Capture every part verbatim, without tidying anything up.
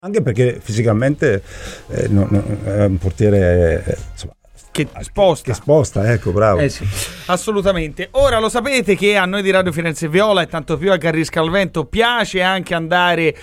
Anche perché fisicamente eh, non, non, è un portiere eh, insomma, che sposta, che sposta, ecco, bravo. Eh sì, assolutamente. Ora lo sapete che a noi di Radio Firenze Viola e tanto più a Garrisca al Vento piace anche andare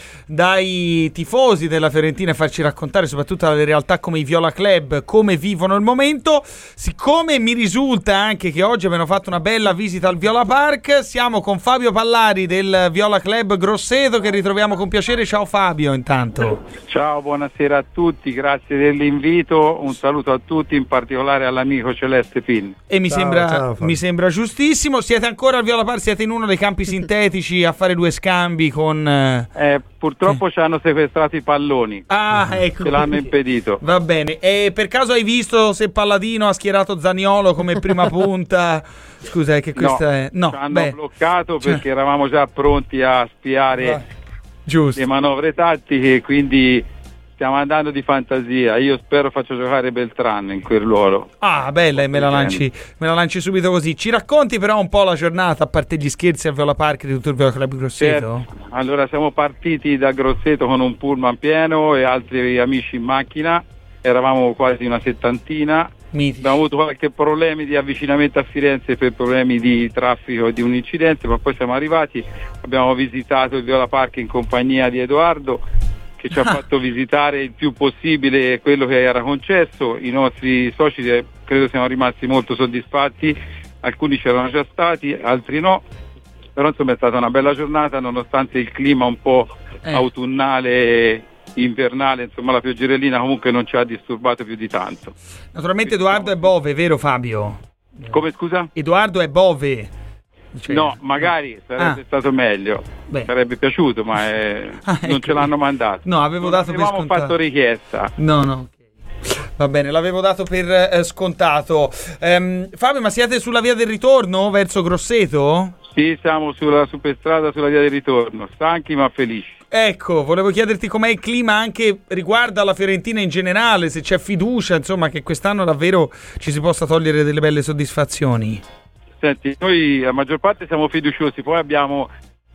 dai tifosi della Fiorentina e farci raccontare soprattutto dalle realtà come i Viola Club come vivono il momento. Siccome mi risulta anche che oggi abbiano fatto una bella visita al Viola Park, siamo con Fabio Pallari del Viola Club Grosseto che ritroviamo con piacere. Ciao Fabio, intanto. Ciao, buonasera a tutti, grazie dell'invito, un saluto a tutti, in particolare all'amico Celeste Pin. E mi, ciao, sembra, ciao, mi sembra giustissimo. Siete ancora al Viola Park? Siete in uno dei campi sintetici a fare due scambi con... Eh, purtroppo sì. Ci hanno sequestrato i palloni. Ah, ecco. Ce l'hanno impedito. Va bene. E per caso hai visto se Palladino ha schierato Zaniolo come prima punta? Scusa, è che questa no, è... No, ci hanno beh. bloccato perché cioè... eravamo già pronti a spiare Va. Giusto. le manovre tattiche, quindi... stiamo andando di fantasia. Io spero faccio giocare Beltrán in quel ruolo. Ah, bella, e me la lanci, me la lanci subito così. Ci racconti però un po' la giornata, a parte gli scherzi a Viola Park di tutto il Viola Club Grosseto? Certo. Allora siamo partiti da Grosseto con un pullman pieno e altri amici in macchina. Eravamo quasi una settantina. Mitici. Abbiamo avuto qualche problemi di avvicinamento a Firenze per problemi di traffico e di un incidente, ma poi siamo arrivati, abbiamo visitato il Viola Park in compagnia di Edoardo, che ci ha fatto visitare il più possibile quello che era concesso. I nostri soci credo siamo rimasti molto soddisfatti, alcuni c'erano già stati, altri no, però insomma è stata una bella giornata nonostante il clima un po' eh. autunnale, invernale, insomma la pioggerellina comunque non ci ha disturbato più di tanto. Naturalmente Edoardo è Bove, vero Fabio? Come scusa? Edoardo è Bove. Cioè, no, magari sarebbe ah. stato meglio. Beh. Sarebbe piaciuto, ma è... ah, ecco. non ce l'hanno mandato. No, avevo non dato per scontato. Avevamo fatto richiesta. No, no. Okay. Va bene, l'avevo dato per eh, scontato. Ehm, Fabio, ma siete sulla via del ritorno verso Grosseto? Sì, siamo sulla superstrada, sulla via del ritorno, stanchi ma felici. Ecco, volevo chiederti com'è il clima anche riguardo alla Fiorentina in generale, se c'è fiducia, insomma, che quest'anno davvero ci si possa togliere delle belle soddisfazioni. Senti, noi la maggior parte siamo fiduciosi, poi abbiamo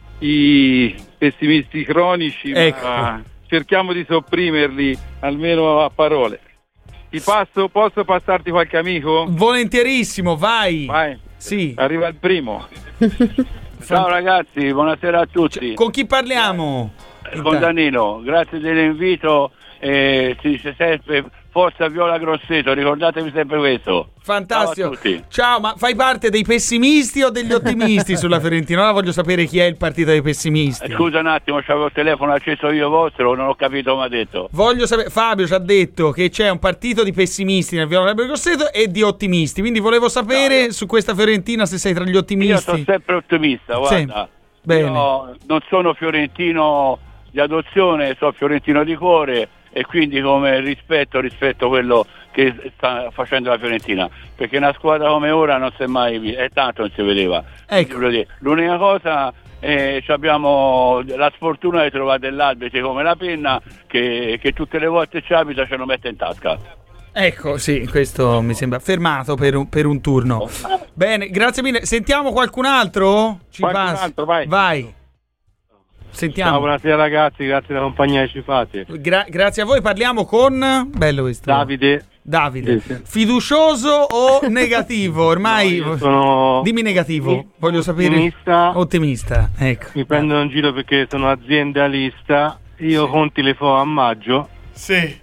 i pessimisti cronici, ecco. ma cerchiamo di sopprimerli almeno a parole. Ti passo, posso passarti qualche amico? Volentierissimo, vai. Vai. Sì. Arriva il primo. Ciao ragazzi, buonasera a tutti. Con chi parliamo? Con Danilo, grazie dell'invito. Eh, si dice sempre Forza Viola Grosseto, ricordatevi sempre questo. Fantastico. Ciao a tutti. Ciao, ma fai parte dei pessimisti o degli ottimisti sulla Fiorentina? Ora voglio sapere chi è il partito dei pessimisti. Eh, scusa un attimo, c'avevo il telefono acceso io vostro, non ho capito come ha detto. Voglio sapere, Fabio ci ha detto che c'è un partito di pessimisti nel Viola Club Grosseto e di ottimisti, quindi volevo sapere no, su questa Fiorentina se sei tra gli ottimisti. Io sono sempre ottimista, guarda. Sì. Bene. Io non sono fiorentino di adozione, sono fiorentino di cuore. E quindi come rispetto rispetto a quello che sta facendo la Fiorentina, perché una squadra come ora non si è mai vista, è tanto non si vedeva. Ecco. L'unica cosa eh, abbiamo la sfortuna di trovare dell'arbitro come la penna che, che tutte le volte ci abita ce lo mette in tasca. Ecco, sì, questo mi sembra fermato per un, per un turno. Bene, grazie mille. Sentiamo qualcun altro? Ci qualcun passa. altro, vai. Vai. Sentiamo. Ciao, buonasera ragazzi, grazie della compagnia che ci fate. Gra- grazie a voi, parliamo con bello questo. Davide. Davide. Sì, sì. Fiducioso o negativo? Ormai no, sono dimmi negativo, voglio sapere. Ottimista. Ottimista, ecco. Mi prendono in giro perché sono aziendalista. Io sì. Conti le fo a maggio. Sì.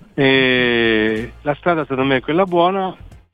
E la strada secondo me è quella buona.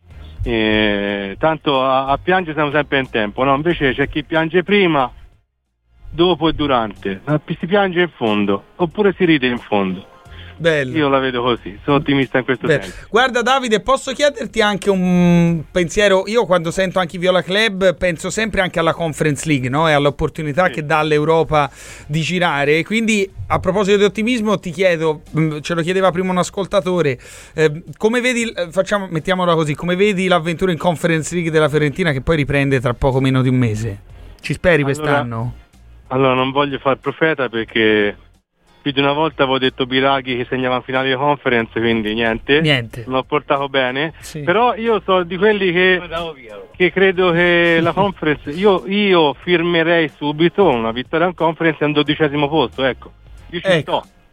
E tanto a, a piangere siamo sempre in tempo, no? Invece c'è chi piange prima, dopo e durante, si piange in fondo oppure si ride in fondo. Bello. Io la vedo così, sono ottimista in questo Bello. senso. Guarda Davide, posso chiederti anche un pensiero? Io quando sento anche i Viola Club penso sempre anche alla Conference League, no? E all'opportunità sì. che dà all'Europa di girare. Quindi a proposito di ottimismo ti chiedo, ce lo chiedeva prima un ascoltatore, eh, come vedi, facciamo, mettiamola così, come vedi l'avventura in Conference League della Fiorentina che poi riprende tra poco meno di un mese? Ci speri allora, quest'anno? Allora non voglio far profeta perché più di una volta avevo detto Biraghi che segnava in finale di conference, quindi niente, niente. Non l'ho portato bene, sì. Però io sono di quelli che, che credo che la conference, io, io firmerei subito una vittoria in conference a un dodicesimo posto, ecco, io ci ecco. sto.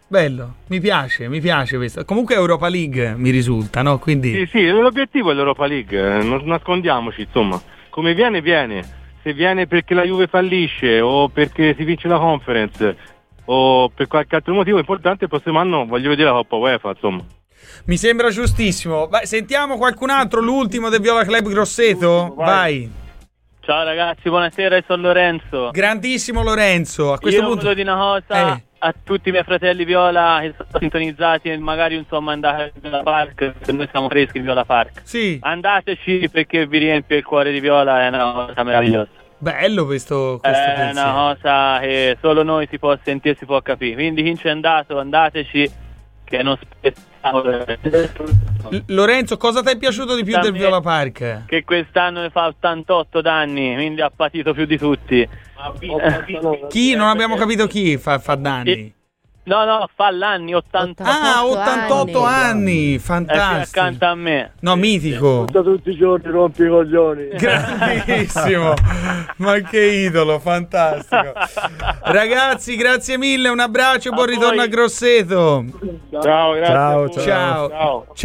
Bello, mi piace, mi piace questo. Comunque Europa League mi risulta, no? Quindi... Sì, sì, l'obiettivo è l'Europa League, non nascondiamoci, insomma. Come viene, viene. Se viene perché la Juve fallisce o perché si vince la Conference o per qualche altro motivo importante, il prossimo anno voglio vedere la Coppa UEFA, insomma. Mi sembra giustissimo. Vai, sentiamo qualcun altro, l'ultimo del Viola Club Grosseto? Vai. vai. Ciao ragazzi, buonasera, io sono Lorenzo. Grandissimo Lorenzo. A questo io punto volevo dire una cosa eh. a tutti i miei fratelli Viola che sono sintonizzati e magari insomma andate a Viola Park, se noi siamo freschi in Viola Park. Sì. Andateci perché vi riempie il cuore di Viola, è una cosa meravigliosa. Bello questo, questo È pensiero. una cosa che solo noi si può sentire, si può capire. Quindi chi c'è andato, andateci, che non spettacolo. L- Lorenzo, cosa ti è piaciuto di più del Viola Park? Che quest'anno ne fa ottantotto danni, quindi ha patito più di tutti. Chi? Non abbiamo capito chi fa, fa danni. No, no, fa l'anni ottantotto. Ah, ottantotto anni, anni. fantastico. Accanto a me. No, mitico. Tutti i giorni rompi i coglioni. Grandissimo. Ma che idolo, fantastico. Ragazzi, grazie mille, un abbraccio e buon ritorno a Grosseto. Ciao, grazie. Ciao, a voi. Ciao. Ciao.